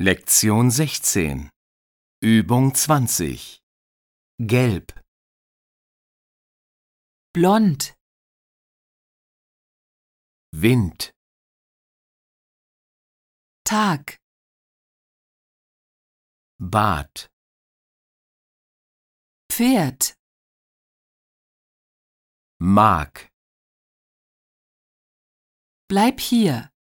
Lektion 16. Übung 20. Gelb, blond, Wind, Tag, Bad, Pferd, Mark. bleib hier.